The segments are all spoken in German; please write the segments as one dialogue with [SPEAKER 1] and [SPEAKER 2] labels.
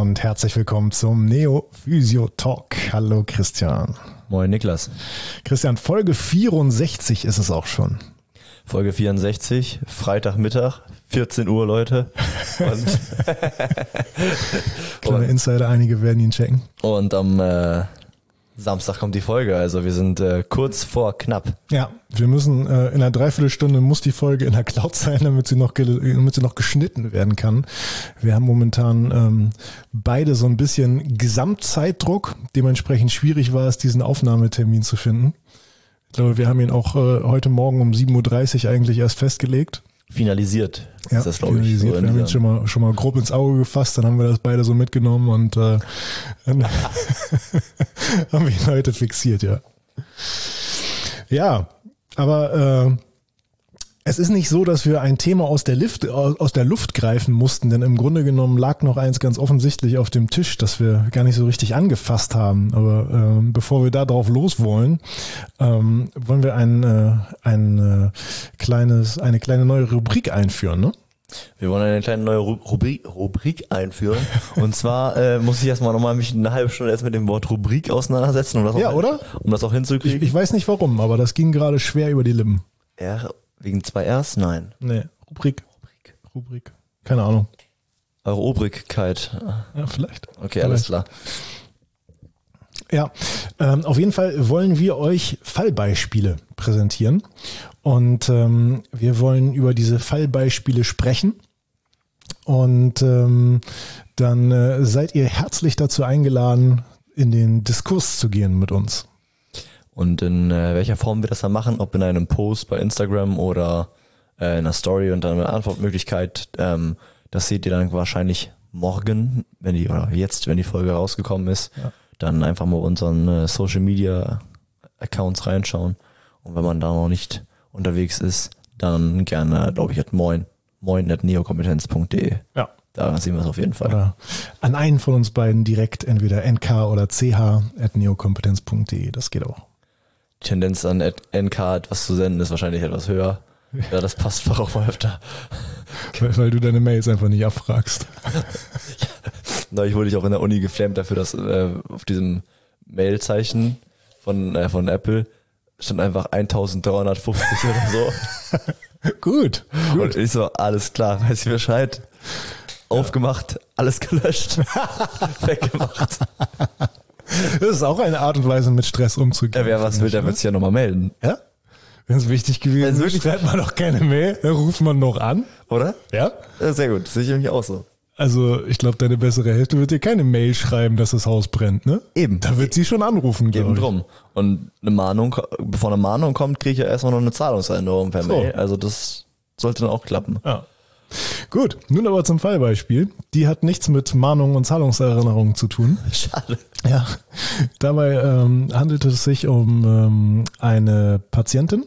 [SPEAKER 1] und herzlich willkommen zum Neo Physio Talk. Hallo Christian.
[SPEAKER 2] Moin Niklas.
[SPEAKER 1] Christian, Folge 64 ist es auch schon.
[SPEAKER 2] Folge 64, Freitagmittag, 14 Uhr, Leute.
[SPEAKER 1] Kleine Insider, einige werden ihn checken.
[SPEAKER 2] Und am Samstag kommt die Folge, also wir sind kurz vor knapp.
[SPEAKER 1] Ja, wir müssen in einer Dreiviertelstunde muss die Folge in der Cloud sein, damit sie noch geschnitten werden kann. Wir haben momentan beide so ein bisschen Gesamtzeitdruck. Dementsprechend schwierig war es, diesen Aufnahmetermin zu finden. Ich glaube, wir haben ihn auch heute Morgen um 7.30 Uhr eigentlich erst festgelegt.
[SPEAKER 2] Finalisiert
[SPEAKER 1] ja,
[SPEAKER 2] ist das, glaube ich.
[SPEAKER 1] So wir haben ihn schon mal grob ins Auge gefasst, dann haben wir das beide so mitgenommen und dann haben wir ihn heute fixiert, ja. Ja, aber es ist nicht so, dass wir ein Thema aus der Luft greifen mussten, denn im Grunde genommen lag noch eins ganz offensichtlich auf dem Tisch, das wir gar nicht so richtig angefasst haben. Aber bevor wir da drauf los wollen, wollen wir eine kleine neue Rubrik einführen, ne?
[SPEAKER 2] Wir wollen eine kleine neue Rubrik einführen. Und zwar muss ich erstmal nochmal mich eine halbe Stunde erst mit dem Wort Rubrik auseinandersetzen, um das auch hinzukriegen.
[SPEAKER 1] Ich weiß nicht warum, aber das ging gerade schwer über die Lippen.
[SPEAKER 2] Ja, wegen 2 Rs? Nein.
[SPEAKER 1] Nee, Rubrik. Keine Ahnung.
[SPEAKER 2] Eure Obrigkeit.
[SPEAKER 1] Ja, vielleicht.
[SPEAKER 2] Okay, alles klar.
[SPEAKER 1] Ja, auf jeden Fall wollen wir euch Fallbeispiele präsentieren und wir wollen über diese Fallbeispiele sprechen und dann seid ihr herzlich dazu eingeladen, in den Diskurs zu gehen mit uns.
[SPEAKER 2] Und in welcher Form wir das dann machen, ob in einem Post bei Instagram oder in einer Story und dann eine Antwortmöglichkeit, das seht ihr dann wahrscheinlich morgen, wenn die Folge rausgekommen ist, ja. Dann einfach mal unseren Social Media Accounts reinschauen und wenn man da noch nicht unterwegs ist, dann gerne, glaube ich, at moin@neokompetenz.de. Ja. Da sehen wir es auf jeden Fall.
[SPEAKER 1] Oder an einen von uns beiden direkt, entweder nk oder ch@neokompetenz.de, das geht auch.
[SPEAKER 2] Die Tendenz an NK etwas zu senden ist wahrscheinlich etwas höher. Ja, das passt auch mal öfter.
[SPEAKER 1] Weil du deine Mails einfach nicht abfragst.
[SPEAKER 2] Ich wurde auch in der Uni geflammt dafür, dass auf diesem Mailzeichen von Apple stand einfach 1350 oder so.
[SPEAKER 1] Gut.
[SPEAKER 2] Und ich so, alles klar, weiß ich Bescheid. Aufgemacht, alles gelöscht, weggemacht.
[SPEAKER 1] Das ist auch eine Art und Weise, mit Stress umzugehen.
[SPEAKER 2] Ja, wer was will, der wird sich ja nochmal melden.
[SPEAKER 1] Ja? Wenn es wichtig gewesen ist, schreibt man doch keine Mail, dann ruft man noch an.
[SPEAKER 2] Oder?
[SPEAKER 1] Ja?
[SPEAKER 2] Ja, sehr gut, das sehe ich nämlich auch so.
[SPEAKER 1] Also ich glaube, deine bessere Hälfte wird dir keine Mail schreiben, dass das Haus brennt, ne?
[SPEAKER 2] Eben.
[SPEAKER 1] Da wird sie schon anrufen, glaube ich.
[SPEAKER 2] Eben drum. Und bevor eine Mahnung kommt, kriege ich ja erstmal noch eine Zahlungserinnerung per Mail. Also das sollte dann auch klappen.
[SPEAKER 1] Ja. Gut, nun aber zum Fallbeispiel. Die hat nichts mit Mahnungen und Zahlungserinnerungen zu tun.
[SPEAKER 2] Schade.
[SPEAKER 1] Ja, dabei handelt es sich um eine Patientin,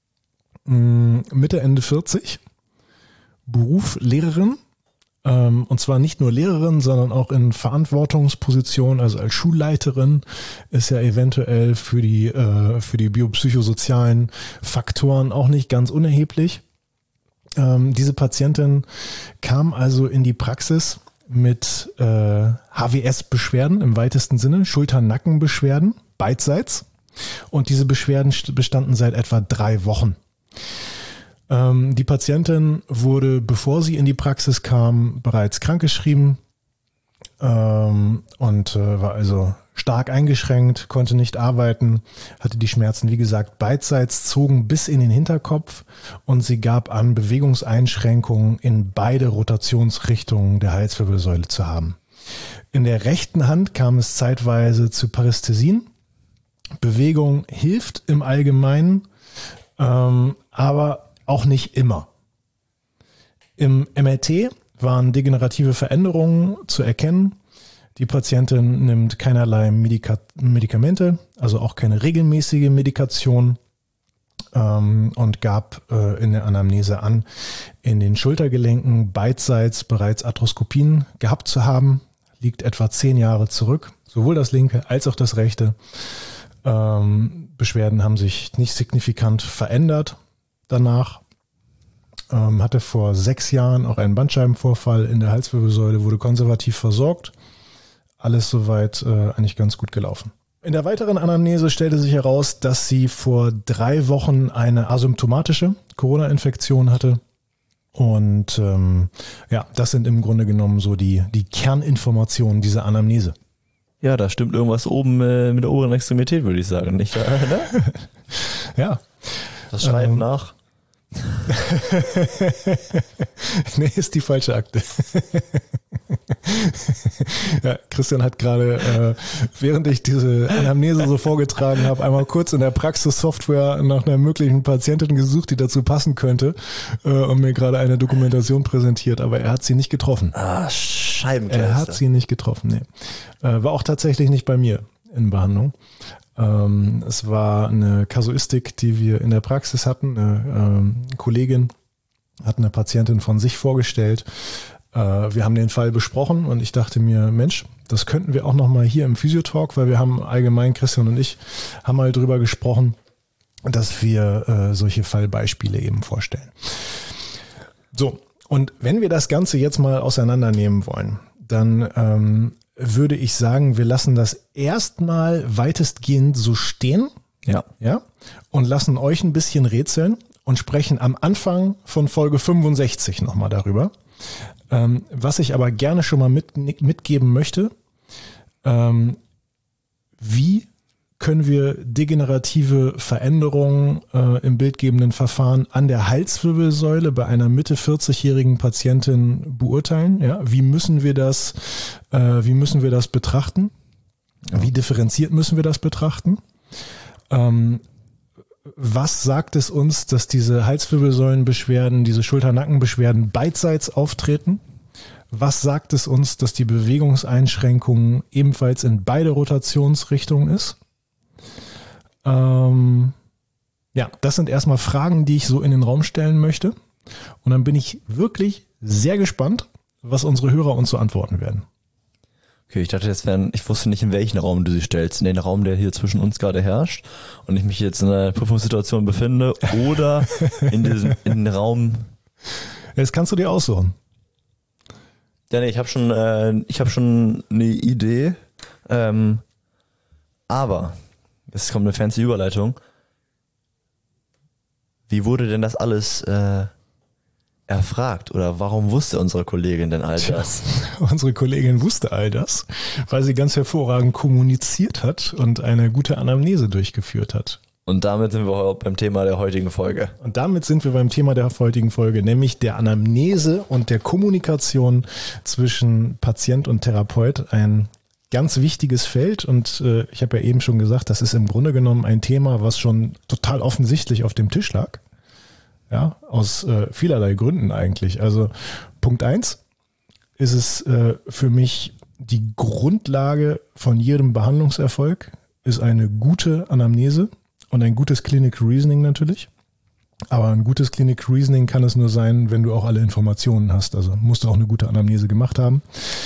[SPEAKER 1] Mitte, Ende 40, Beruf Lehrerin, und zwar nicht nur Lehrerin, sondern auch in Verantwortungsposition, also als Schulleiterin, ist ja eventuell für die biopsychosozialen Faktoren auch nicht ganz unerheblich. Diese Patientin kam also in die Praxis mit HWS-Beschwerden im weitesten Sinne, Schulter-Nacken-Beschwerden, beidseits. Und diese Beschwerden bestanden seit etwa 3 Wochen. Die Patientin wurde, bevor sie in die Praxis kam, bereits krankgeschrieben und war also stark eingeschränkt, konnte nicht arbeiten, hatte die Schmerzen, wie gesagt, beidseits, zogen bis in den Hinterkopf und sie gab an, Bewegungseinschränkungen in beide Rotationsrichtungen der Halswirbelsäule zu haben. In der rechten Hand kam es zeitweise zu Parästhesien. Bewegung hilft im Allgemeinen, aber auch nicht immer. Im MRT waren degenerative Veränderungen zu erkennen. Die Patientin nimmt keinerlei Medikamente, also auch keine regelmäßige Medikation, und gab in der Anamnese an, in den Schultergelenken beidseits bereits Arthroskopien gehabt zu haben. Liegt etwa 10 Jahre zurück, sowohl das linke als auch das rechte. Beschwerden haben sich nicht signifikant verändert danach. Hatte vor 6 Jahren auch einen Bandscheibenvorfall in der Halswirbelsäule, wurde konservativ versorgt. alles soweit eigentlich ganz gut gelaufen. In der weiteren Anamnese stellte sich heraus, dass sie vor 3 Wochen eine asymptomatische Corona-Infektion hatte. Und das sind im Grunde genommen so die Kerninformationen dieser Anamnese.
[SPEAKER 2] Ja, da stimmt irgendwas oben mit der oberen Extremität, würde ich sagen. Nicht da, ne?
[SPEAKER 1] Ja.
[SPEAKER 2] Das Schreiben nach.
[SPEAKER 1] Nee, ist die falsche Akte. Ja, Christian hat gerade, während ich diese Anamnese so vorgetragen habe, einmal kurz in der Praxissoftware nach einer möglichen Patientin gesucht, die dazu passen könnte, und mir gerade eine Dokumentation präsentiert, aber er hat sie nicht getroffen.
[SPEAKER 2] Scheibenkleister.
[SPEAKER 1] Er hat sie nicht getroffen, nee. War auch tatsächlich nicht bei mir in Behandlung. Es war eine Kasuistik, die wir in der Praxis hatten. Eine Kollegin hat eine Patientin von sich vorgestellt. Wir haben den Fall besprochen und ich dachte mir, Mensch, das könnten wir auch nochmal hier im Physiotalk, weil wir haben allgemein, Christian und ich, haben mal drüber gesprochen, dass wir solche Fallbeispiele eben vorstellen. So, und wenn wir das Ganze jetzt mal auseinandernehmen wollen, dann würde ich sagen, wir lassen das erstmal weitestgehend so stehen.
[SPEAKER 2] Ja.
[SPEAKER 1] Ja. Und lassen euch ein bisschen rätseln und sprechen am Anfang von Folge 65 nochmal darüber. Was ich aber gerne schon mal mitgeben möchte, wie können wir degenerative Veränderungen im bildgebenden Verfahren an der Halswirbelsäule bei einer Mitte 40-jährigen Patientin beurteilen? Ja, wie müssen wir das betrachten? Wie differenziert müssen wir das betrachten? Was sagt es uns, dass diese Halswirbelsäulenbeschwerden, diese Schulter-Nackenbeschwerden beidseits auftreten? Was sagt es uns, dass die Bewegungseinschränkung ebenfalls in beide Rotationsrichtungen ist? Das sind erstmal Fragen, die ich so in den Raum stellen möchte. Und dann bin ich wirklich sehr gespannt, was unsere Hörer uns so antworten werden.
[SPEAKER 2] Okay, ich dachte, ich wusste nicht, in welchen Raum du sie stellst. In den Raum, der hier zwischen uns gerade herrscht und ich mich jetzt in einer Prüfungssituation befinde oder in den Raum.
[SPEAKER 1] Das kannst du dir aussuchen.
[SPEAKER 2] Ja, nee, ich habe schon eine Idee. Aber jetzt kommt eine fancy Überleitung. Wie wurde denn das alles erfragt oder warum wusste unsere Kollegin denn all das?
[SPEAKER 1] Unsere Kollegin wusste all das, weil sie ganz hervorragend kommuniziert hat und eine gute Anamnese durchgeführt hat.
[SPEAKER 2] Und damit sind wir beim Thema der heutigen Folge.
[SPEAKER 1] Nämlich der Anamnese und der Kommunikation zwischen Patient und Therapeut. Ein ganz wichtiges Feld und ich habe ja eben schon gesagt, das ist im Grunde genommen ein Thema, was schon total offensichtlich auf dem Tisch lag. Ja, aus vielerlei Gründen eigentlich. Also Punkt 1 ist es für mich die Grundlage von jedem Behandlungserfolg, ist eine gute Anamnese und ein gutes Clinical Reasoning natürlich. Aber ein gutes Clinical Reasoning kann es nur sein, wenn du auch alle Informationen hast. Also musst du auch eine gute Anamnese gemacht haben.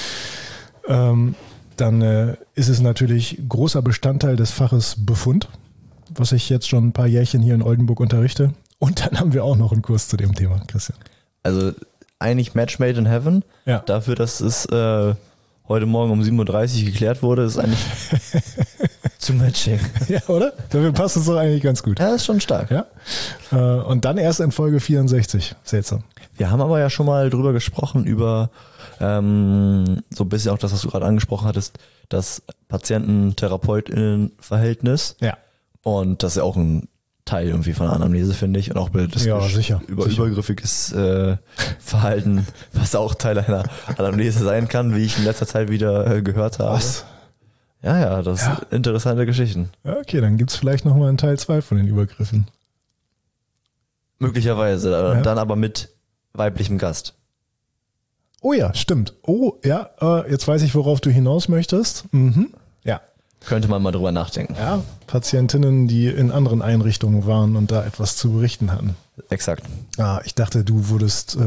[SPEAKER 1] Dann ist es natürlich großer Bestandteil des Faches Befund, was ich jetzt schon ein paar Jährchen hier in Oldenburg unterrichte. Und dann haben wir auch noch einen Kurs zu dem Thema, Christian.
[SPEAKER 2] Also eigentlich Match made in heaven.
[SPEAKER 1] Ja.
[SPEAKER 2] Dafür, dass es heute Morgen um 7.30 Uhr geklärt wurde, ist eigentlich zu Matching.
[SPEAKER 1] Ja, oder? Dafür passt es doch eigentlich ganz gut.
[SPEAKER 2] Ja, ist schon stark.
[SPEAKER 1] Ja. Und dann erst in Folge 64. Seltsam.
[SPEAKER 2] Wir haben aber ja schon mal drüber gesprochen, über so ein bisschen auch das, was du gerade angesprochen hattest, das Patienten-TherapeutInnen-Verhältnis.
[SPEAKER 1] Ja.
[SPEAKER 2] Und das ist ja auch ein Teil irgendwie von der Anamnese, finde ich. Und auch
[SPEAKER 1] sicher.
[SPEAKER 2] Übergriffiges Verhalten, was auch Teil einer Anamnese sein kann, wie ich in letzter Zeit wieder gehört habe.
[SPEAKER 1] Was?
[SPEAKER 2] Ja, das sind interessante Geschichten.
[SPEAKER 1] Ja, okay, dann gibt's vielleicht nochmal einen Teil 2 von den Übergriffen.
[SPEAKER 2] Möglicherweise,
[SPEAKER 1] Ja.
[SPEAKER 2] Dann aber mit weiblichem Gast.
[SPEAKER 1] Oh ja, stimmt. Oh ja, jetzt weiß ich, worauf du hinaus möchtest. Mhm. Ja.
[SPEAKER 2] Könnte man mal drüber nachdenken.
[SPEAKER 1] Ja, Patientinnen, die in anderen Einrichtungen waren und da etwas zu berichten hatten.
[SPEAKER 2] Exakt.
[SPEAKER 1] Ich dachte, du wurdest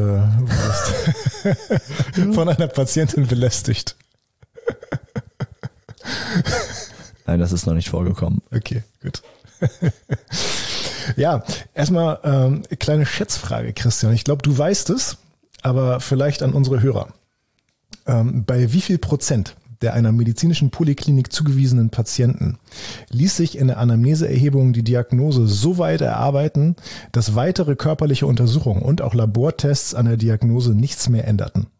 [SPEAKER 1] von einer Patientin belästigt.
[SPEAKER 2] Nein, das ist noch nicht vorgekommen.
[SPEAKER 1] Okay, gut. Ja, erstmal kleine Schätzfrage, Christian. Ich glaube, du weißt es, aber vielleicht an unsere Hörer. Bei wie viel Prozent der einer medizinischen Poliklinik zugewiesenen Patienten ließ sich in der Anamneseerhebung die Diagnose so weit erarbeiten, dass weitere körperliche Untersuchungen und auch Labortests an der Diagnose nichts mehr änderten.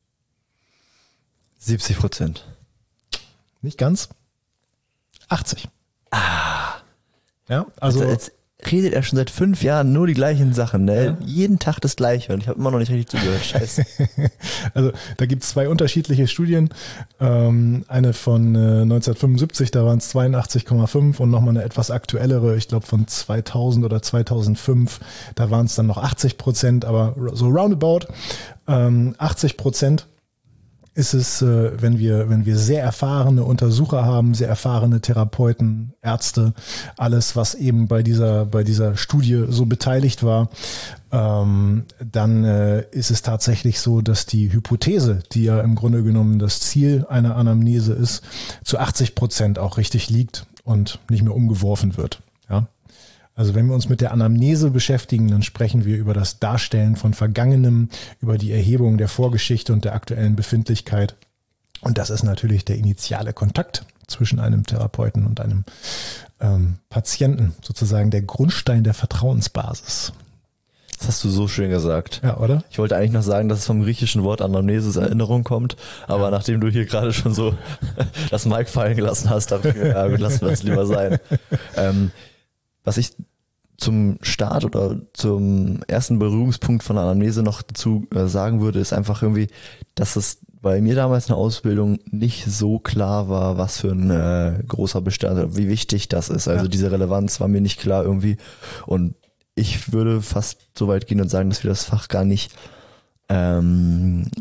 [SPEAKER 2] 70%.
[SPEAKER 1] Nicht ganz. 80. Ja, also
[SPEAKER 2] Jetzt redet er schon seit 5 Jahren nur die gleichen Sachen, ne?
[SPEAKER 1] Ja.
[SPEAKER 2] Jeden Tag das Gleiche und ich habe immer noch nicht richtig zugehört. Scheiße.
[SPEAKER 1] Also da gibt es 2 unterschiedliche Studien. Eine von 1975, da waren es 82,5 und nochmal eine etwas aktuellere, ich glaube von 2000 oder 2005, da waren es dann noch 80%, aber so roundabout 80% ist es, wenn wir sehr erfahrene Untersucher haben, sehr erfahrene Therapeuten, Ärzte, alles, was eben bei dieser Studie so beteiligt war, dann ist es tatsächlich so, dass die Hypothese, die ja im Grunde genommen das Ziel einer Anamnese ist, zu 80% auch richtig liegt und nicht mehr umgeworfen wird. Ja. Also wenn wir uns mit der Anamnese beschäftigen, dann sprechen wir über das Darstellen von Vergangenem, über die Erhebung der Vorgeschichte und der aktuellen Befindlichkeit. Und das ist natürlich der initiale Kontakt zwischen einem Therapeuten und einem Patienten, sozusagen der Grundstein der Vertrauensbasis.
[SPEAKER 2] Das hast du so schön gesagt.
[SPEAKER 1] Ja, oder?
[SPEAKER 2] Ich wollte eigentlich noch sagen, dass es vom griechischen Wort Anamnesis Erinnerung kommt, aber nachdem du hier gerade schon so das Mic fallen gelassen hast, dachte ich mir, ja, lassen wir das lieber sein. Was ich zum Start oder zum ersten Berührungspunkt von der Anamnese noch dazu sagen würde, ist einfach irgendwie, dass es bei mir damals in der Ausbildung nicht so klar war, was für ein großer Bestandteil, wie wichtig das ist. Also diese Relevanz war mir nicht klar irgendwie. Und ich würde fast so weit gehen und sagen, dass wir das Fach gar nicht hatten.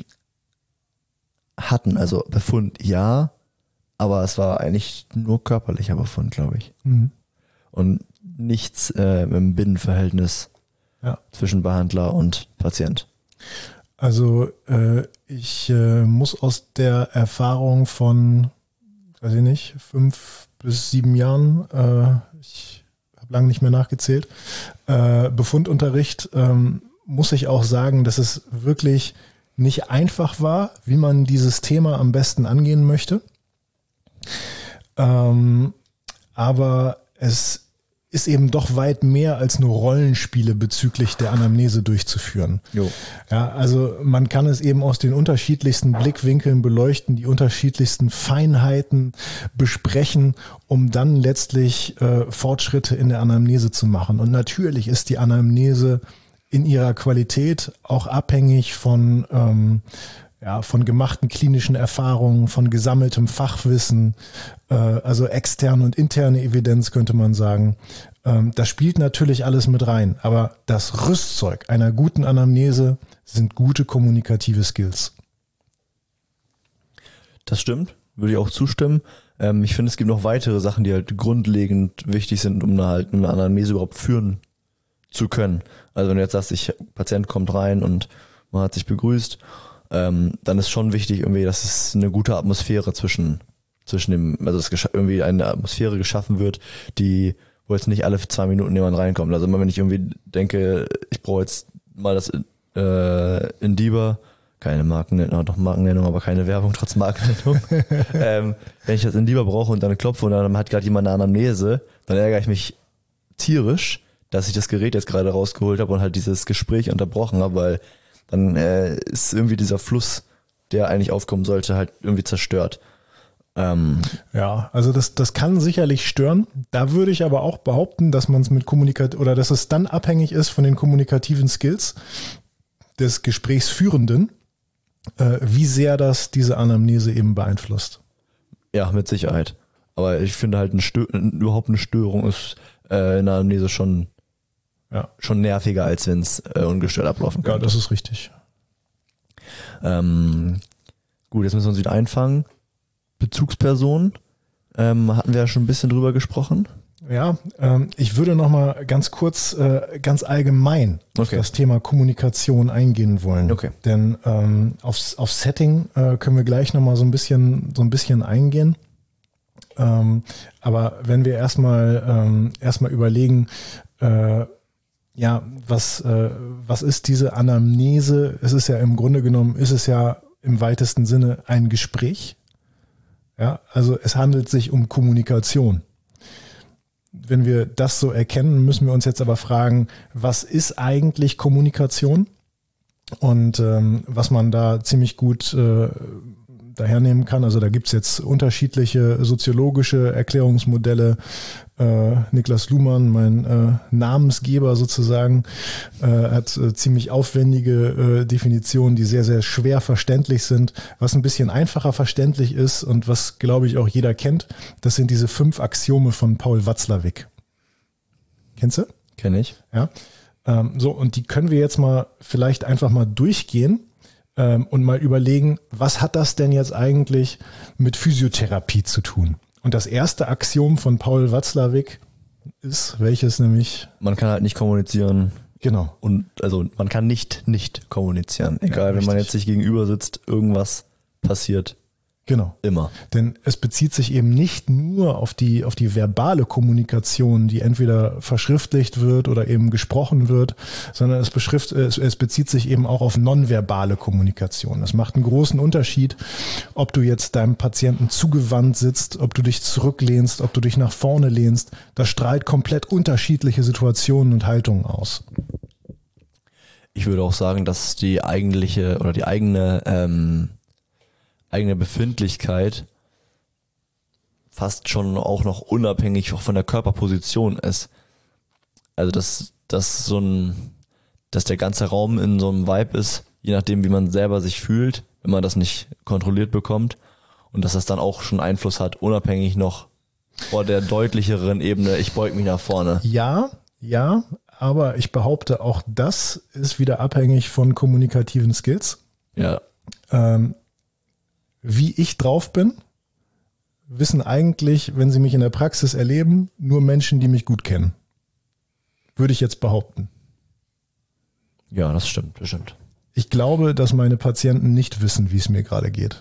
[SPEAKER 2] Also Befund ja, aber es war eigentlich nur körperlicher Befund, glaube ich.
[SPEAKER 1] Mhm.
[SPEAKER 2] Und nichts im Binnenverhältnis zwischen Behandler und Patient.
[SPEAKER 1] Also ich muss aus der Erfahrung von, weiß ich nicht, 5 bis 7 Jahren, ich habe lange nicht mehr nachgezählt, Befundunterricht, muss ich auch sagen, dass es wirklich nicht einfach war, wie man dieses Thema am besten angehen möchte. Aber es ist eben doch weit mehr als nur Rollenspiele bezüglich der Anamnese durchzuführen.
[SPEAKER 2] Jo.
[SPEAKER 1] Ja, also man kann es eben aus den unterschiedlichsten Blickwinkeln beleuchten, die unterschiedlichsten Feinheiten besprechen, um dann letztlich Fortschritte in der Anamnese zu machen. Und natürlich ist die Anamnese in ihrer Qualität auch abhängig von von gemachten klinischen Erfahrungen, von gesammeltem Fachwissen, also externe und interne Evidenz könnte man sagen. Das spielt natürlich alles mit rein, aber das Rüstzeug einer guten Anamnese sind gute kommunikative Skills.
[SPEAKER 2] Das stimmt, würde ich auch zustimmen. Ich finde, es gibt noch weitere Sachen, die halt grundlegend wichtig sind, um halt eine Anamnese überhaupt führen zu können. Also wenn du jetzt sagst, Patient kommt rein und man hat sich begrüßt, dann ist schon wichtig irgendwie, dass es eine gute Atmosphäre zwischen dem, also dass irgendwie eine Atmosphäre geschaffen wird, wo jetzt nicht alle 2 Minuten jemand reinkommt. Also immer wenn ich irgendwie denke, ich brauche jetzt mal das Indiba, keine Markennennung, doch Markennennung, aber keine Werbung trotz Markennennung. Wenn ich das Indiba brauche und dann klopfe und dann hat gerade jemand eine Anamnese, dann ärgere ich mich tierisch, dass ich das Gerät jetzt gerade rausgeholt habe und halt dieses Gespräch unterbrochen habe, weil dann ist irgendwie dieser Fluss, der eigentlich aufkommen sollte, halt irgendwie zerstört.
[SPEAKER 1] Ja, also das kann sicherlich stören. Da würde ich aber auch behaupten, dass man es oder dass es dann abhängig ist von den kommunikativen Skills des Gesprächsführenden, wie sehr das diese Anamnese eben beeinflusst.
[SPEAKER 2] Ja, mit Sicherheit. Aber ich finde halt überhaupt eine Störung ist in der Anamnese schon nerviger, als wenn es ungestört ablaufen kann.
[SPEAKER 1] Ja, das ist richtig.
[SPEAKER 2] Gut, jetzt müssen wir uns wieder einfangen. Bezugsperson, hatten wir ja schon ein bisschen drüber gesprochen.
[SPEAKER 1] Ja, ich würde noch mal ganz kurz, ganz allgemein auf das Thema Kommunikation eingehen wollen. Okay. Denn auf Setting können wir gleich noch mal so ein bisschen eingehen. Aber wenn wir erstmal überlegen, was ist diese Anamnese? Es ist ja im Grunde genommen, im weitesten Sinne ein Gespräch. Ja, also es handelt sich um Kommunikation. Wenn wir das so erkennen, müssen wir uns jetzt aber fragen, was ist eigentlich Kommunikation? Und was man da ziemlich gut dahernehmen kann, also da gibt's jetzt unterschiedliche soziologische Erklärungsmodelle. Niklas Luhmann, mein Namensgeber sozusagen, hat ziemlich aufwendige Definitionen, die sehr, sehr schwer verständlich sind. Was ein bisschen einfacher verständlich ist und was, glaube ich, auch jeder kennt, das sind diese 5 Axiome von Paul Watzlawick. Kennst du?
[SPEAKER 2] Kenn ich.
[SPEAKER 1] Ja. So, und die können wir jetzt mal vielleicht einfach mal durchgehen und mal überlegen, was hat das denn jetzt eigentlich mit Physiotherapie zu tun? Und das erste Axiom von Paul Watzlawick ist, welches nämlich?
[SPEAKER 2] Man kann halt nicht kommunizieren.
[SPEAKER 1] Genau.
[SPEAKER 2] Und also man kann nicht kommunizieren. Egal, wenn man jetzt sich gegenüber sitzt, irgendwas passiert.
[SPEAKER 1] Genau.
[SPEAKER 2] Immer.
[SPEAKER 1] Denn es bezieht sich eben nicht nur auf die verbale Kommunikation, die entweder verschriftlicht wird oder eben gesprochen wird, sondern es bezieht sich eben auch auf nonverbale Kommunikation. Das macht einen großen Unterschied, ob du jetzt deinem Patienten zugewandt sitzt, ob du dich zurücklehnst, ob du dich nach vorne lehnst. Das strahlt komplett unterschiedliche Situationen und Haltungen aus.
[SPEAKER 2] Ich würde auch sagen, dass die eigentliche oder die eigene Befindlichkeit fast schon auch noch unabhängig von der Körperposition ist. Also dass der ganze Raum in so einem Vibe ist, je nachdem wie man selber sich fühlt, wenn man das nicht kontrolliert bekommt, und dass das dann auch schon Einfluss hat, unabhängig noch vor der deutlicheren Ebene, ich beug mich nach vorne.
[SPEAKER 1] Ja, aber ich behaupte, auch das ist wieder abhängig von kommunikativen Skills.
[SPEAKER 2] Ja.
[SPEAKER 1] Wie ich drauf bin, wissen eigentlich, wenn sie mich in der Praxis erleben, nur Menschen, die mich gut kennen. Würde ich jetzt behaupten.
[SPEAKER 2] Ja, das stimmt.
[SPEAKER 1] Ich glaube, dass meine Patienten nicht wissen, wie es mir gerade geht.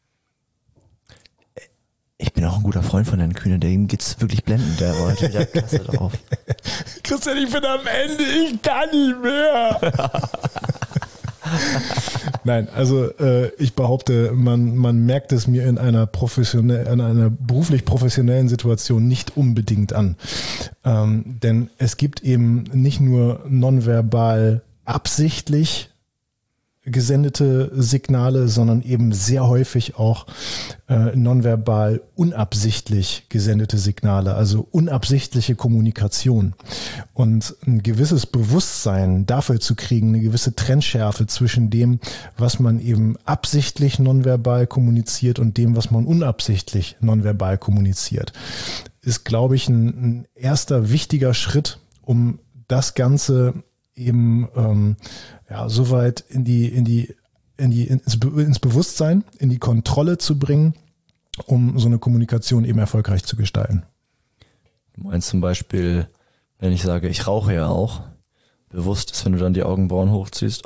[SPEAKER 2] Ich bin auch ein guter Freund von Herrn Kühne, dem geht's wirklich blendend, der war heute wieder klasse drauf.
[SPEAKER 1] Christian, ich bin am Ende, ich kann nicht mehr. Nein, also ich behaupte, man merkt es mir in einer beruflich professionellen Situation nicht unbedingt an. Denn es gibt eben nicht nur nonverbal absichtlich gesendete Signale, sondern eben sehr häufig auch nonverbal unabsichtlich gesendete Signale, also unabsichtliche Kommunikation. Und ein gewisses Bewusstsein dafür zu kriegen, eine gewisse Trennschärfe zwischen dem, was man eben absichtlich nonverbal kommuniziert und dem, was man unabsichtlich nonverbal kommuniziert, ist, glaube ich, ein erster wichtiger Schritt, um das Ganze eben soweit ins Bewusstsein, in die Kontrolle zu bringen, um so eine Kommunikation eben erfolgreich zu gestalten.
[SPEAKER 2] Du meinst zum Beispiel, wenn ich sage, ich rauche ja auch, bewusst ist, wenn du dann die Augenbrauen hochziehst,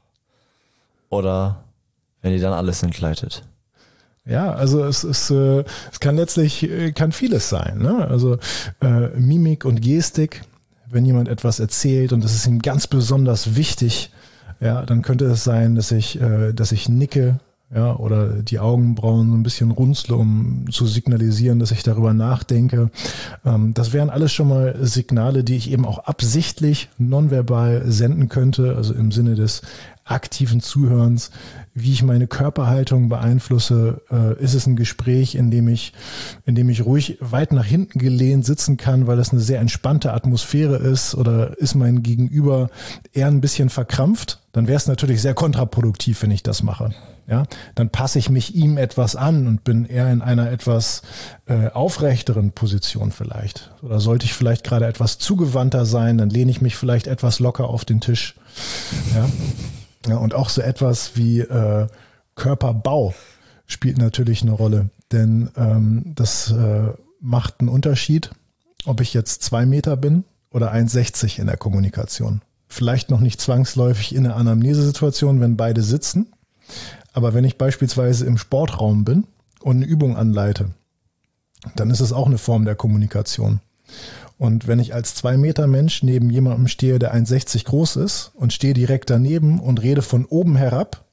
[SPEAKER 2] oder wenn die dann alles entgleitet.
[SPEAKER 1] Ja, also es kann letztlich vieles sein, ne? Also Mimik und Gestik. Wenn jemand etwas erzählt und das ist ihm ganz besonders wichtig, ja, dann könnte es sein, dass ich nicke, ja, oder die Augenbrauen so ein bisschen runzle, um zu signalisieren, dass ich darüber nachdenke. Das wären alles schon mal Signale, die ich eben auch absichtlich nonverbal senden könnte, also im Sinne des aktiven Zuhörens. Wie ich meine Körperhaltung beeinflusse, ist es ein Gespräch, in dem ich ruhig weit nach hinten gelehnt sitzen kann, weil es eine sehr entspannte Atmosphäre ist, oder ist mein Gegenüber eher ein bisschen verkrampft, dann wäre es natürlich sehr kontraproduktiv, wenn ich das mache. Ja, dann passe ich mich ihm etwas an und bin eher in einer etwas aufrechteren Position vielleicht. Oder sollte ich vielleicht gerade etwas zugewandter sein, dann lehne ich mich vielleicht etwas locker auf den Tisch. Ja, und auch so etwas wie Körperbau spielt natürlich eine Rolle, denn das macht einen Unterschied, ob ich jetzt 2 Meter bin oder 1,60 in der Kommunikation. Vielleicht noch nicht zwangsläufig in einer Anamnesesituation, wenn beide sitzen, aber wenn ich beispielsweise im Sportraum bin und eine Übung anleite, dann ist es auch eine Form der Kommunikation. Und wenn ich als 2 Meter Mensch neben jemandem stehe, der 1,60 groß ist und stehe direkt daneben und rede von oben herab,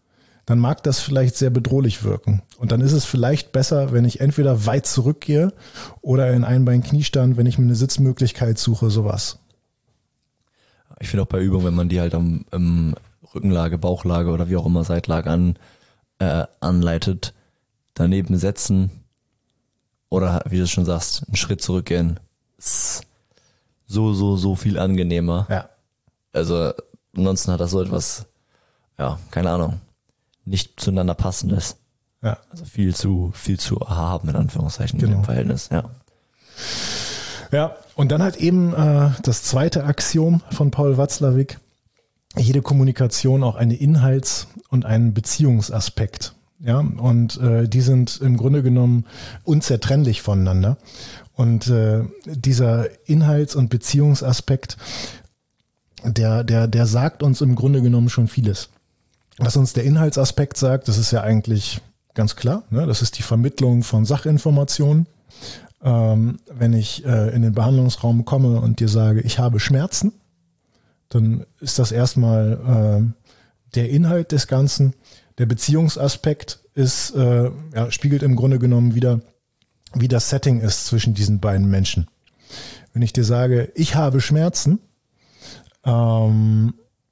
[SPEAKER 1] dann mag das vielleicht sehr bedrohlich wirken. Und dann ist es vielleicht besser, wenn ich entweder weit zurückgehe oder in Einbein-Kniestand, wenn ich mir eine Sitzmöglichkeit suche, sowas.
[SPEAKER 2] Ich finde auch bei Übungen, wenn man die halt am Rückenlage, Bauchlage oder wie auch immer Seitlage anleitet, daneben setzen oder wie du schon sagst, einen Schritt zurückgehen, ist so viel angenehmer.
[SPEAKER 1] Ja.
[SPEAKER 2] Also ansonsten hat das so etwas, ja, keine Ahnung, nicht zueinander passendes.
[SPEAKER 1] Ja.
[SPEAKER 2] Also viel zu haben, in Anführungszeichen,
[SPEAKER 1] Genau.
[SPEAKER 2] im Verhältnis, ja.
[SPEAKER 1] Ja, und dann halt eben das zweite Axiom von Paul Watzlawick: jede Kommunikation auch eine Inhalts- und einen Beziehungsaspekt. Ja, und die sind im Grunde genommen unzertrennlich voneinander. Und dieser Inhalts- und Beziehungsaspekt, der sagt uns im Grunde genommen schon vieles. Was uns der Inhaltsaspekt sagt, das ist ja eigentlich ganz klar, ne? Das ist die Vermittlung von Sachinformationen. Wenn ich in den Behandlungsraum komme und dir sage, ich habe Schmerzen, dann ist das erstmal der Inhalt des Ganzen. Der Beziehungsaspekt ist, spiegelt im Grunde genommen wieder, wie das Setting ist zwischen diesen beiden Menschen. Wenn ich dir sage, ich habe Schmerzen, dann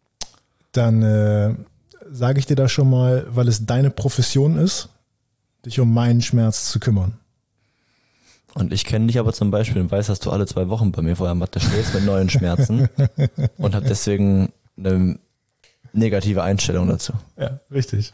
[SPEAKER 1] sage ich dir das schon mal, weil es deine Profession ist, dich um meinen Schmerz zu kümmern.
[SPEAKER 2] Und ich kenne dich aber zum Beispiel und weiß, dass du alle 2 Wochen bei mir vor der Matte stehst mit neuen Schmerzen und habe deswegen eine negative Einstellung dazu.
[SPEAKER 1] Ja, richtig.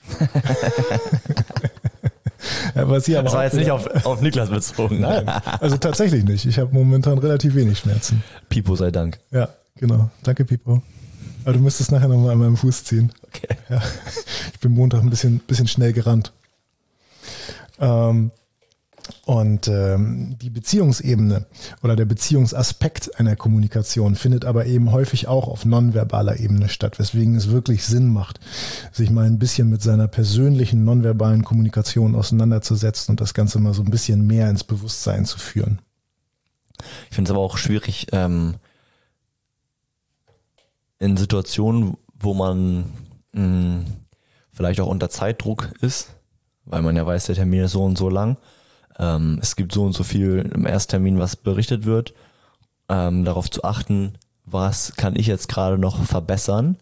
[SPEAKER 1] Ja, was hier aber
[SPEAKER 2] Das war
[SPEAKER 1] auch
[SPEAKER 2] jetzt nicht auf Niklas bezogen.
[SPEAKER 1] Nein, also tatsächlich nicht. Ich habe momentan relativ wenig Schmerzen.
[SPEAKER 2] Pipo sei Dank.
[SPEAKER 1] Ja, genau. Danke, Pipo. Aber du müsstest nachher nochmal an meinem Fuß ziehen.
[SPEAKER 2] Okay.
[SPEAKER 1] Ja, ich bin Montag ein bisschen schnell gerannt. Die Beziehungsebene oder der Beziehungsaspekt einer Kommunikation findet aber eben häufig auch auf nonverbaler Ebene statt, weswegen es wirklich Sinn macht, sich mal ein bisschen mit seiner persönlichen nonverbalen Kommunikation auseinanderzusetzen und das Ganze mal so ein bisschen mehr ins Bewusstsein zu führen.
[SPEAKER 2] Ich finde es aber auch schwierig, in Situationen, wo man vielleicht auch unter Zeitdruck ist, weil man ja weiß, der Termin ist so und so lang. Es gibt so und so viel im Ersttermin, was berichtet wird. Darauf zu achten, was kann ich jetzt gerade noch verbessern.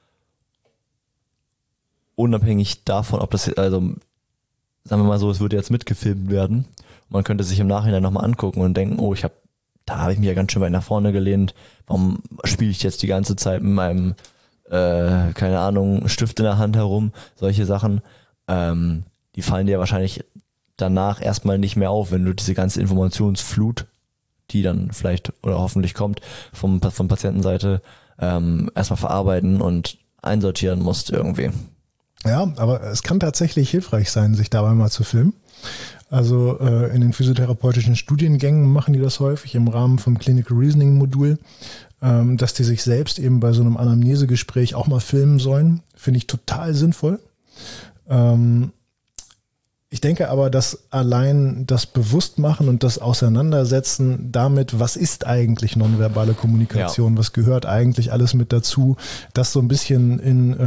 [SPEAKER 2] Unabhängig davon, ob das, also sagen wir mal so, es würde jetzt mitgefilmt werden. Man könnte sich im Nachhinein nochmal angucken und denken, oh, da habe ich mich ja ganz schön weit nach vorne gelehnt. Warum spiele ich jetzt die ganze Zeit mit meinem, keine Ahnung, Stift in der Hand herum? Solche Sachen, die fallen dir wahrscheinlich danach erstmal nicht mehr auf, wenn du diese ganze Informationsflut, die dann vielleicht oder hoffentlich kommt, von Patientenseite, erstmal verarbeiten und einsortieren musst irgendwie.
[SPEAKER 1] Ja, aber es kann tatsächlich hilfreich sein, sich dabei mal zu filmen. Also in den physiotherapeutischen Studiengängen machen die das häufig im Rahmen vom Clinical Reasoning Modul, dass die sich selbst eben bei so einem Anamnesegespräch auch mal filmen sollen. Finde ich total sinnvoll. Ich denke aber, dass allein das Bewusstmachen und das Auseinandersetzen damit, was ist eigentlich nonverbale Kommunikation, was gehört eigentlich alles mit dazu, das so ein bisschen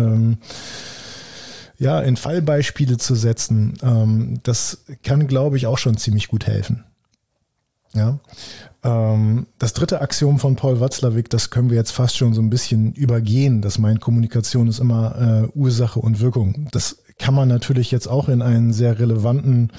[SPEAKER 1] in Fallbeispiele zu setzen, das kann, glaube ich, auch schon ziemlich gut helfen. Ja. Das dritte Axiom von Paul Watzlawick, das können wir jetzt fast schon so ein bisschen übergehen, dass meint, Kommunikation ist immer Ursache und Wirkung. Das kann man natürlich jetzt auch in einen sehr relevanten,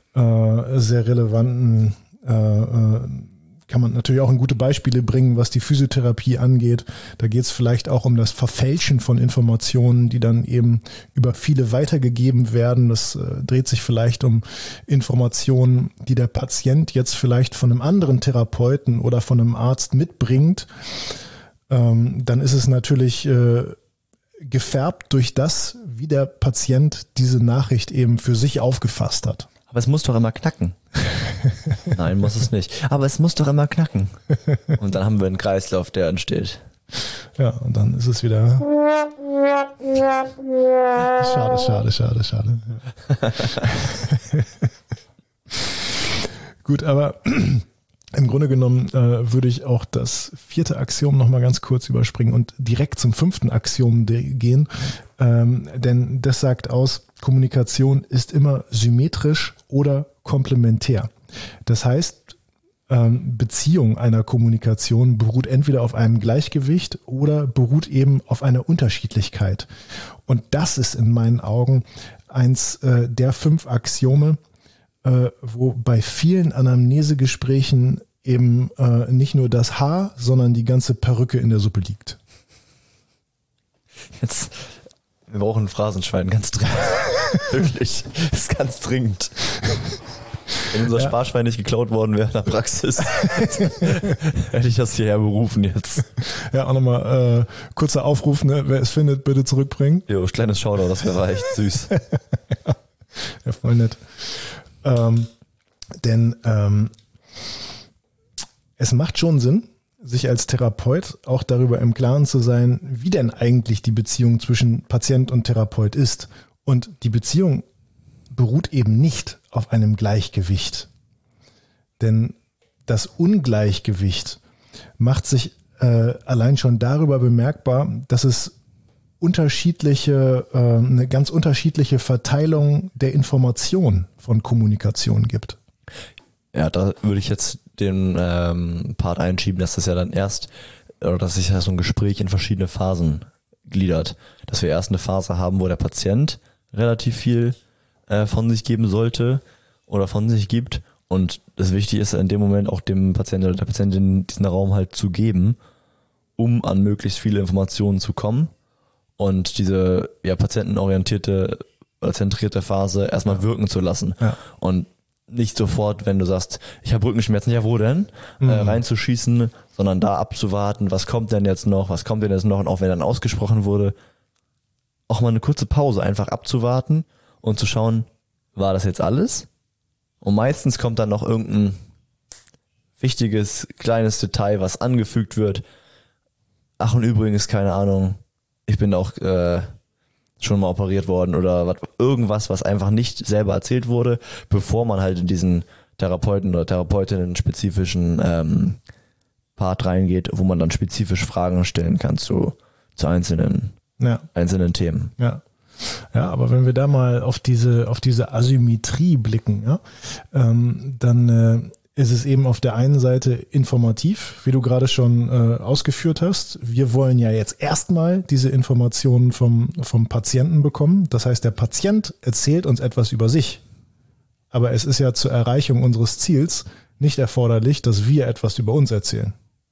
[SPEAKER 1] kann man natürlich auch in gute Beispiele bringen, was die Physiotherapie angeht. Da geht es vielleicht auch um das Verfälschen von Informationen, die dann eben über viele weitergegeben werden. Das dreht sich vielleicht um Informationen, die der Patient jetzt vielleicht von einem anderen Therapeuten oder von einem Arzt mitbringt. Dann ist es natürlich gefärbt durch das, wie der Patient diese Nachricht eben für sich aufgefasst hat.
[SPEAKER 2] Aber es muss doch immer knacken. Nein, muss es nicht. Aber es muss doch immer knacken. Und dann haben wir einen Kreislauf, der entsteht.
[SPEAKER 1] Ja, und dann ist es wieder... Schade. Gut, aber Im Grunde genommen würde ich auch das 4. Axiom nochmal ganz kurz überspringen und direkt zum 5. Axiom gehen, denn das sagt aus, Kommunikation ist immer symmetrisch oder komplementär. Das heißt, Beziehung einer Kommunikation beruht entweder auf einem Gleichgewicht oder beruht eben auf einer Unterschiedlichkeit. Und das ist in meinen Augen eins der 5 Axiome, wo bei vielen Anamnesegesprächen eben nicht nur das Haar, sondern die ganze Perücke in der Suppe liegt.
[SPEAKER 2] Jetzt, wir brauchen ein Phrasenschwein, ganz dringend. Wirklich, das ist ganz dringend. Wenn unser Sparschwein nicht geklaut worden wäre in der Praxis, hätte ich das hierher berufen jetzt.
[SPEAKER 1] Ja, auch nochmal kurzer Aufruf, ne? Wer es findet, bitte zurückbringen.
[SPEAKER 2] Jo, kleines Shoutout, das wäre echt süß.
[SPEAKER 1] Ja, voll nett. Denn es macht schon Sinn, sich als Therapeut auch darüber im Klaren zu sein, wie denn eigentlich die Beziehung zwischen Patient und Therapeut ist. Und die Beziehung beruht eben nicht auf einem Gleichgewicht. Denn das Ungleichgewicht macht sich allein schon darüber bemerkbar, dass es eine ganz unterschiedliche Verteilung der Information von Kommunikation gibt.
[SPEAKER 2] Ja, da würde ich jetzt den Part einschieben, dass das ja dann dass sich ja so ein Gespräch in verschiedene Phasen gliedert. Dass wir erst eine Phase haben, wo der Patient relativ viel von sich geben sollte oder von sich gibt. Und das Wichtige ist in dem Moment auch dem Patienten oder der Patientin diesen Raum halt zu geben, um an möglichst viele Informationen zu kommen. Und diese patientenorientierte oder zentrierte Phase erstmal wirken zu lassen. Ja. Und nicht sofort, wenn du sagst, ich habe Rückenschmerzen, ja wo denn? Reinzuschießen, sondern da abzuwarten, was kommt denn jetzt noch, und auch wenn dann ausgesprochen wurde, auch mal eine kurze Pause einfach abzuwarten und zu schauen, war das jetzt alles? Und meistens kommt dann noch irgendein wichtiges, kleines Detail, was angefügt wird. Ach, und übrigens, keine Ahnung, ich bin auch schon mal operiert worden oder irgendwas, was einfach nicht selber erzählt wurde, bevor man halt in diesen Therapeuten oder Therapeutinnen spezifischen Part reingeht, wo man dann spezifisch Fragen stellen kann zu einzelnen Themen.
[SPEAKER 1] Ja. Ja, aber wenn wir da mal auf diese Asymmetrie blicken, ja, dann ist es eben auf der einen Seite informativ, wie du gerade schon ausgeführt hast. Wir wollen ja jetzt erstmal diese Informationen vom Patienten bekommen. Das heißt, der Patient erzählt uns etwas über sich. Aber es ist ja zur Erreichung unseres Ziels nicht erforderlich, dass wir etwas über uns erzählen.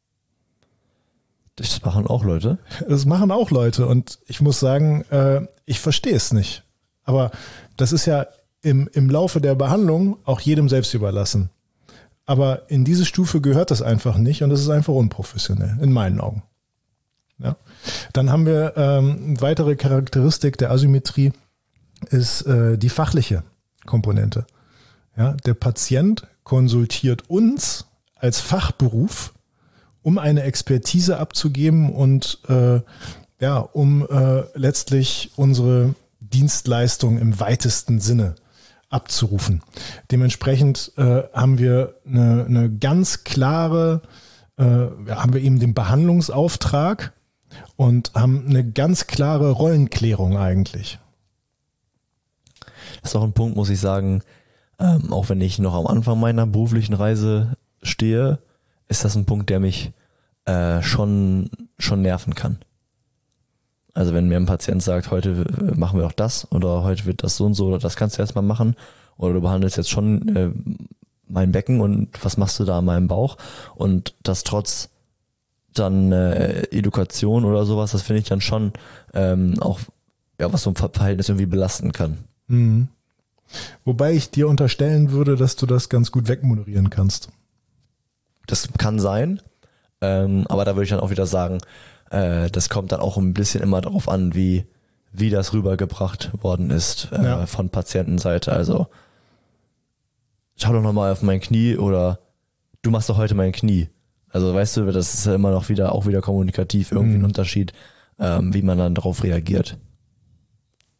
[SPEAKER 2] Das machen auch Leute.
[SPEAKER 1] Das machen auch Leute und ich muss sagen, ich verstehe es nicht. Aber das ist ja im Laufe der Behandlung auch jedem selbst überlassen. Aber in diese Stufe gehört das einfach nicht und das ist einfach unprofessionell, in meinen Augen. Ja. Dann haben wir eine weitere Charakteristik der Asymmetrie, ist die fachliche Komponente. Ja, der Patient konsultiert uns als Fachberuf, um eine Expertise abzugeben und um letztlich unsere Dienstleistung im weitesten Sinne abzurufen. Dementsprechend haben wir eine ganz klare, haben wir eben den Behandlungsauftrag und haben eine ganz klare Rollenklärung eigentlich.
[SPEAKER 2] Das ist auch ein Punkt, muss ich sagen, auch wenn ich noch am Anfang meiner beruflichen Reise stehe, ist das ein Punkt, der mich schon nerven kann. Also wenn mir ein Patient sagt, heute machen wir auch das oder heute wird das so und so oder das kannst du jetzt mal machen oder du behandelst jetzt schon mein Becken und was machst du da an meinem Bauch und das trotz dann Edukation oder sowas, das finde ich dann schon auch, was so ein Verhältnis irgendwie belasten kann.
[SPEAKER 1] Mhm. Wobei ich dir unterstellen würde, dass du das ganz gut wegmoderieren kannst.
[SPEAKER 2] Das kann sein, aber da würde ich dann auch wieder sagen, das kommt dann auch ein bisschen immer darauf an, wie das rübergebracht worden ist von Patientenseite. Also schau doch nochmal auf mein Knie oder du machst doch heute mein Knie. Also weißt du, das ist ja immer noch wieder kommunikativ irgendwie ein Unterschied, wie man dann darauf reagiert.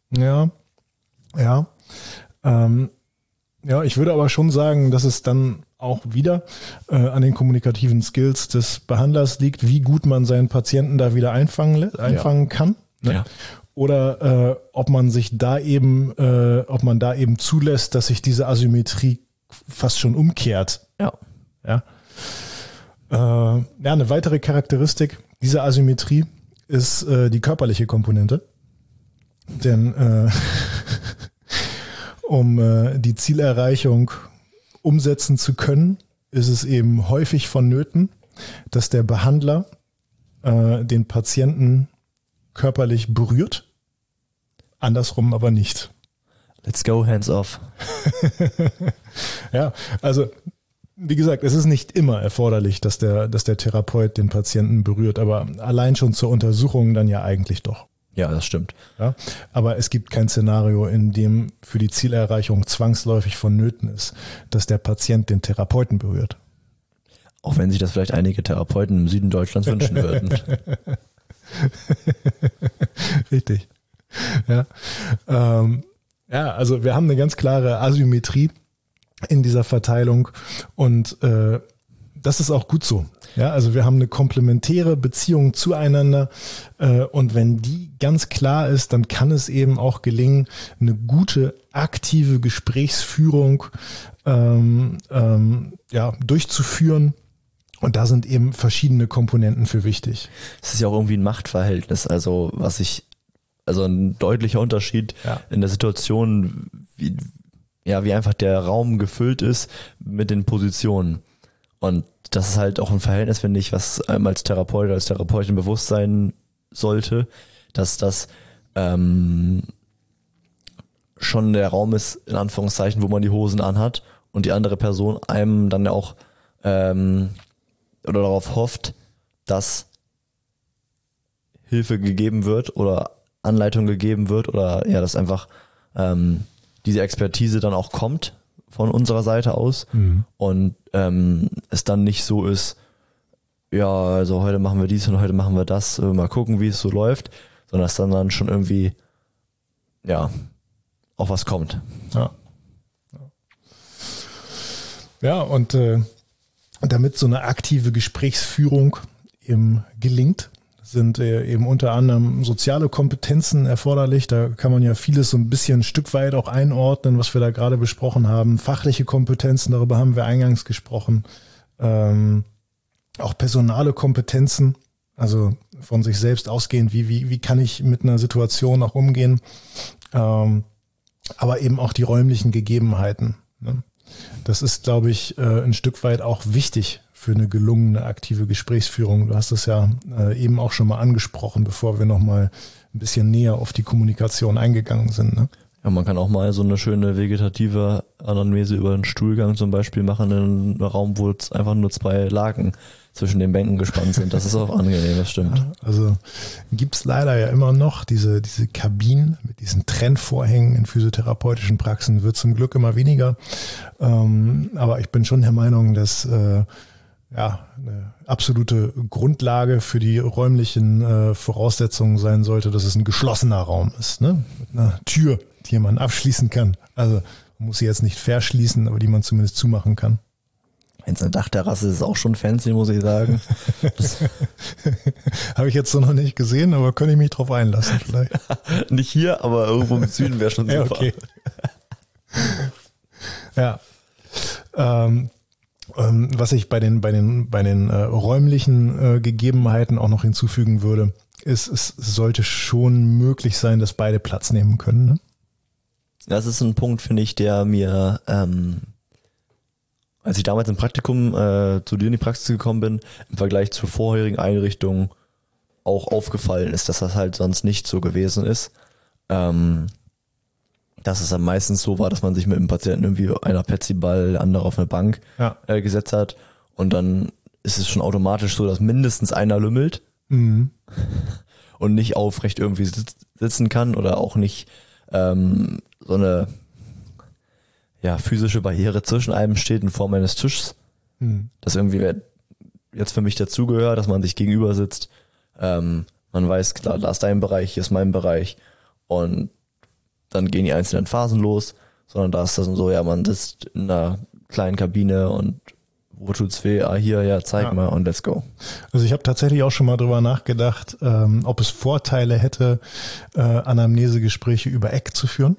[SPEAKER 1] Ja. Ich würde aber schon sagen, dass es dann auch wieder an den kommunikativen Skills des Behandlers liegt, wie gut man seinen Patienten da wieder einfangen kann. Ne?
[SPEAKER 2] Ja.
[SPEAKER 1] Oder ob man da eben zulässt, dass sich diese Asymmetrie fast schon umkehrt.
[SPEAKER 2] Ja.
[SPEAKER 1] Ja. Eine weitere Charakteristik dieser Asymmetrie ist die körperliche Komponente. Denn um die Zielerreichung umsetzen zu können, ist es eben häufig vonnöten, dass der Behandler den Patienten körperlich berührt, andersrum aber nicht.
[SPEAKER 2] Let's go, hands off.
[SPEAKER 1] Ja, also wie gesagt, es ist nicht immer erforderlich, dass der Therapeut den Patienten berührt, aber allein schon zur Untersuchung dann ja eigentlich doch.
[SPEAKER 2] Ja, das stimmt.
[SPEAKER 1] Ja, aber es gibt kein Szenario, in dem für die Zielerreichung zwangsläufig vonnöten ist, dass der Patient den Therapeuten berührt.
[SPEAKER 2] Auch wenn sich das vielleicht einige Therapeuten im Süden Deutschlands wünschen würden.
[SPEAKER 1] Richtig. Ja. Also wir haben eine ganz klare Asymmetrie in dieser Verteilung und das ist auch gut so. Ja, also wir haben eine komplementäre Beziehung zueinander und wenn die ganz klar ist, dann kann es eben auch gelingen, eine gute aktive Gesprächsführung durchzuführen. Und da sind eben verschiedene Komponenten für wichtig.
[SPEAKER 2] Es ist ja auch irgendwie ein Machtverhältnis, also ein deutlicher Unterschied in der Situation, wie einfach der Raum gefüllt ist mit den Positionen. Und das ist halt auch ein Verhältnis, finde ich, was einem als Therapeut oder als Therapeutin bewusst sein sollte, dass das schon der Raum ist, in Anführungszeichen, wo man die Hosen anhat und die andere Person einem dann ja auch oder darauf hofft, dass Hilfe gegeben wird oder Anleitung gegeben wird oder dass einfach diese Expertise dann auch kommt von unserer Seite aus und es dann nicht so ist, also heute machen wir dies und heute machen wir das, mal gucken, wie es so läuft, sondern dass dann schon irgendwie auch was kommt.
[SPEAKER 1] Ja, und damit so eine aktive Gesprächsführung eben gelingt, sind eben unter anderem soziale Kompetenzen erforderlich. Da kann man ja vieles so ein bisschen ein Stück weit auch einordnen, was wir da gerade besprochen haben. Fachliche Kompetenzen, darüber haben wir eingangs gesprochen. Auch personale Kompetenzen, also von sich selbst ausgehend, wie kann ich mit einer Situation auch umgehen. Aber eben auch die räumlichen Gegebenheiten. Ne? Das ist, glaube ich, ein Stück weit auch wichtig für eine gelungene aktive Gesprächsführung. Du hast es ja eben auch schon mal angesprochen, bevor wir nochmal ein bisschen näher auf die Kommunikation eingegangen sind. Ne?
[SPEAKER 2] Ja, man kann auch mal so eine schöne vegetative Anamnese über einen Stuhlgang zum Beispiel machen in einem Raum, wo es einfach nur 2 Laken zwischen den Bänken gespannt sind. Das ist auch angenehm, das stimmt.
[SPEAKER 1] Ja, also gibt's leider ja immer noch diese Kabinen mit diesen Trennvorhängen in physiotherapeutischen Praxen, wird zum Glück immer weniger. Aber ich bin schon der Meinung, dass eine absolute Grundlage für die räumlichen Voraussetzungen sein sollte, dass es ein geschlossener Raum ist, ne? Mit einer Tür, die man abschließen kann. Also man muss sie jetzt nicht verschließen, aber die man zumindest zumachen kann.
[SPEAKER 2] Wenn es eine Dachterrasse ist, ist auch schon fancy, muss ich sagen.
[SPEAKER 1] Habe ich jetzt so noch nicht gesehen, aber könnte ich mich drauf einlassen vielleicht.
[SPEAKER 2] Nicht hier, aber irgendwo im Süden wäre schon super.
[SPEAKER 1] Okay. Ja. Was ich bei den räumlichen Gegebenheiten auch noch hinzufügen würde, ist, es sollte schon möglich sein, dass beide Platz nehmen können. Ne?
[SPEAKER 2] Das ist ein Punkt, finde ich, der mir, als ich damals im Praktikum zu dir in die Praxis gekommen bin, im Vergleich zur vorherigen Einrichtung auch aufgefallen ist, dass das halt sonst nicht so gewesen ist. Dass es dann meistens so war, dass man sich mit dem Patienten irgendwie einer Petsyball, der andere auf eine Bank gesetzt hat und dann ist es schon automatisch so, dass mindestens einer lümmelt und nicht aufrecht irgendwie sitzen kann oder auch nicht so eine physische Barriere zwischen einem steht in Form eines Tisches, das irgendwie jetzt für mich dazugehört, dass man sich gegenüber sitzt, man weiß, klar, da ist dein Bereich, hier ist mein Bereich und dann gehen die einzelnen Phasen los, sondern da ist das so, man sitzt in einer kleinen Kabine und wo tut's weh? Ah, hier, ja, zeig mal und let's go.
[SPEAKER 1] Also ich habe tatsächlich auch schon mal drüber nachgedacht, ob es Vorteile hätte, Anamnesegespräche über Eck zu führen.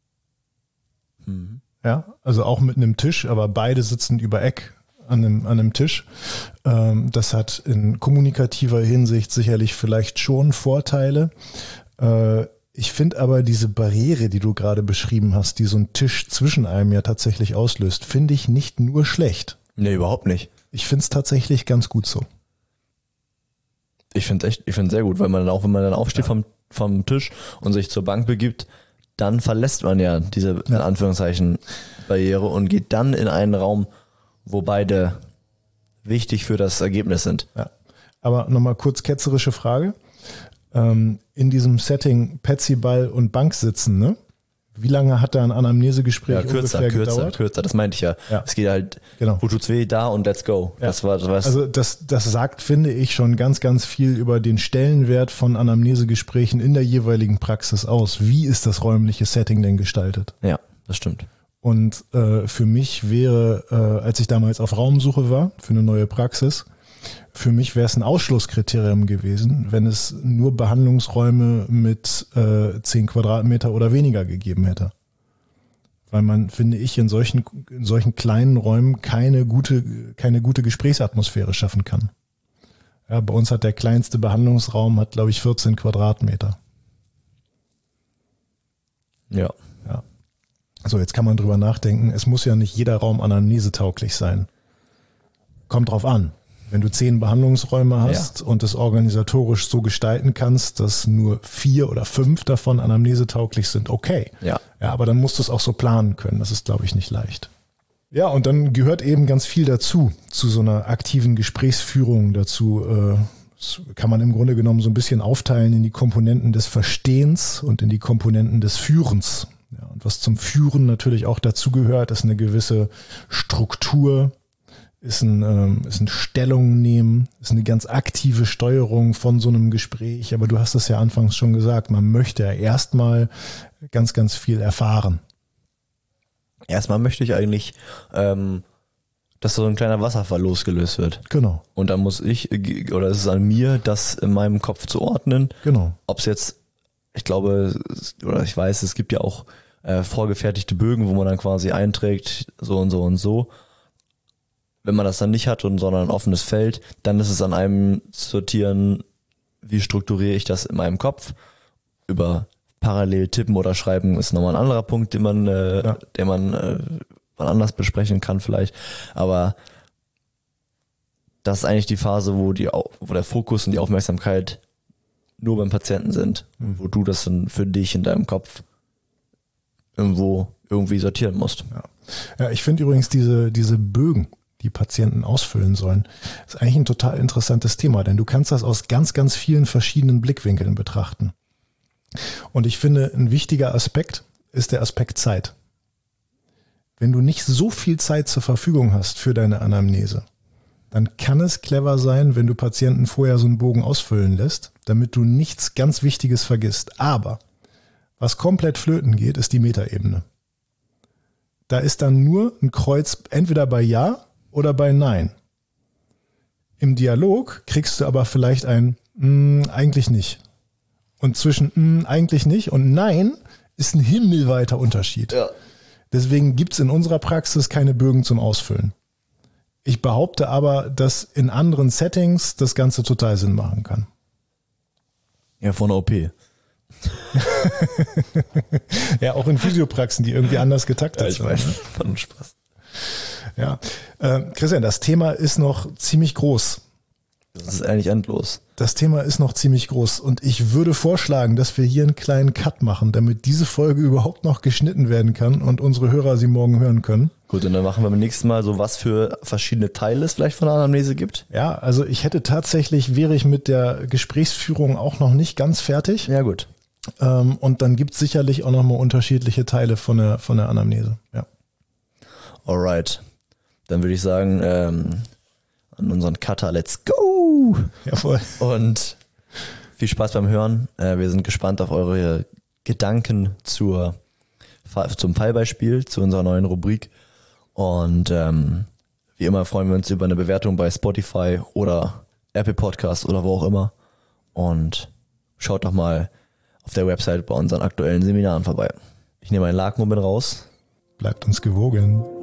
[SPEAKER 1] Ja, also auch mit einem Tisch, aber beide sitzen über Eck an einem Tisch. Das hat in kommunikativer Hinsicht sicherlich vielleicht schon Vorteile. Ich finde aber diese Barriere, die du gerade beschrieben hast, die so ein Tisch zwischen einem ja tatsächlich auslöst, finde ich nicht nur schlecht.
[SPEAKER 2] Nee, überhaupt nicht.
[SPEAKER 1] Ich finde es tatsächlich ganz gut so.
[SPEAKER 2] Ich finde sehr gut, weil man dann auch, wenn man dann aufsteht vom Tisch und sich zur Bank begibt, dann verlässt man ja diese, in Anführungszeichen, Barriere und geht dann in einen Raum, wo beide wichtig für das Ergebnis sind.
[SPEAKER 1] Ja. Aber nochmal kurz ketzerische Frage. In diesem Setting Petsyball und Bank sitzen, ne? Wie lange hat da ein Anamnesegespräch ungefähr gedauert?
[SPEAKER 2] Kürzer, das meinte ich ja. Es geht halt,
[SPEAKER 1] genau.
[SPEAKER 2] Wo tut's weh, da und let's go.
[SPEAKER 1] Ja.
[SPEAKER 2] Das war.
[SPEAKER 1] Also das sagt, finde ich, schon ganz, ganz viel über den Stellenwert von Anamnesegesprächen in der jeweiligen Praxis aus. Wie ist das räumliche Setting denn gestaltet?
[SPEAKER 2] Ja, das stimmt.
[SPEAKER 1] Und für mich wäre, als ich damals auf Raumsuche war für eine neue Praxis, für mich wäre es ein Ausschlusskriterium gewesen, wenn es nur Behandlungsräume mit 10 Quadratmeter oder weniger gegeben hätte. Weil man, finde ich, in solchen kleinen Räumen keine gute Gesprächsatmosphäre schaffen kann. Ja, bei uns hat der kleinste Behandlungsraum, glaube ich, 14 Quadratmeter.
[SPEAKER 2] Ja.
[SPEAKER 1] So, jetzt kann man drüber nachdenken, es muss ja nicht jeder Raum anamnesetauglich sein. Kommt drauf an. Wenn du 10 Behandlungsräume hast und es organisatorisch so gestalten kannst, dass nur 4 oder 5 davon anamnesetauglich sind, okay.
[SPEAKER 2] Ja,
[SPEAKER 1] aber dann musst du es auch so planen können. Das ist, glaube ich, nicht leicht. Ja, und dann gehört eben ganz viel dazu, zu so einer aktiven Gesprächsführung. Dazu kann man im Grunde genommen so ein bisschen aufteilen in die Komponenten des Verstehens und in die Komponenten des Führens. Ja, und was zum Führen natürlich auch dazu gehört, ist eine gewisse Struktur, ist ein Stellung nehmen, ist eine ganz aktive Steuerung von so einem Gespräch. Aber du hast es ja anfangs schon gesagt, man möchte ja erstmal ganz, ganz viel erfahren.
[SPEAKER 2] Erstmal möchte ich eigentlich, dass so ein kleiner Wasserfall losgelöst wird.
[SPEAKER 1] Genau.
[SPEAKER 2] Und dann muss ich, oder es ist an mir, das in meinem Kopf zu ordnen.
[SPEAKER 1] Genau.
[SPEAKER 2] Ob es jetzt, ich glaube, oder ich weiß, es gibt ja auch vorgefertigte Bögen, wo man dann quasi einträgt, so und so und so. Wenn man das dann nicht hat, sondern ein offenes Feld, dann ist es an einem zu sortieren, wie strukturiere ich das in meinem Kopf. Über parallel tippen oder schreiben ist nochmal ein anderer Punkt, den man anders besprechen kann vielleicht. Aber das ist eigentlich die Phase, wo der Fokus und die Aufmerksamkeit nur beim Patienten sind, wo du das dann für dich in deinem Kopf irgendwo irgendwie sortieren musst.
[SPEAKER 1] Ja, ich finde übrigens diese Bögen, die Patienten ausfüllen sollen, ist eigentlich ein total interessantes Thema, denn du kannst das aus ganz, ganz vielen verschiedenen Blickwinkeln betrachten. Und ich finde, ein wichtiger Aspekt ist der Aspekt Zeit. Wenn du nicht so viel Zeit zur Verfügung hast für deine Anamnese, dann kann es clever sein, wenn du Patienten vorher so einen Bogen ausfüllen lässt, damit du nichts ganz Wichtiges vergisst. Aber was komplett flöten geht, ist die Metaebene. Da ist dann nur ein Kreuz entweder bei Ja oder bei Nein. Im Dialog kriegst du aber vielleicht ein eigentlich nicht. Und zwischen eigentlich nicht und Nein ist ein himmelweiter Unterschied.
[SPEAKER 2] Ja.
[SPEAKER 1] Deswegen gibt's in unserer Praxis keine Bögen zum Ausfüllen. Ich behaupte aber, dass in anderen Settings das Ganze total Sinn machen kann.
[SPEAKER 2] Ja, von der OP.
[SPEAKER 1] Ja, auch in Physiopraxen, die irgendwie anders getaktet sind.
[SPEAKER 2] Ja, ich weiß. Von Spaß.
[SPEAKER 1] Ja, Christian, das Thema ist noch ziemlich groß.
[SPEAKER 2] Das ist eigentlich endlos.
[SPEAKER 1] Das Thema ist noch ziemlich groß und ich würde vorschlagen, dass wir hier einen kleinen Cut machen, damit diese Folge überhaupt noch geschnitten werden kann und unsere Hörer sie morgen hören können.
[SPEAKER 2] Gut, und dann machen wir beim nächsten Mal so, was für verschiedene Teile es vielleicht von der Anamnese gibt.
[SPEAKER 1] Ja, also wäre ich mit der Gesprächsführung auch noch nicht ganz fertig.
[SPEAKER 2] Ja, gut.
[SPEAKER 1] Und dann gibt es sicherlich auch nochmal unterschiedliche Teile von der Anamnese. Ja.
[SPEAKER 2] Alright. Dann würde ich sagen, an unseren Cutter, let's go!
[SPEAKER 1] Jawohl.
[SPEAKER 2] Und viel Spaß beim Hören. Wir sind gespannt auf eure Gedanken zum Fallbeispiel, zu unserer neuen Rubrik. Und wie immer freuen wir uns über eine Bewertung bei Spotify oder Apple Podcast oder wo auch immer. Und schaut doch mal auf der Website bei unseren aktuellen Seminaren vorbei. Ich nehme einen Laken und bin raus.
[SPEAKER 1] Bleibt uns gewogen.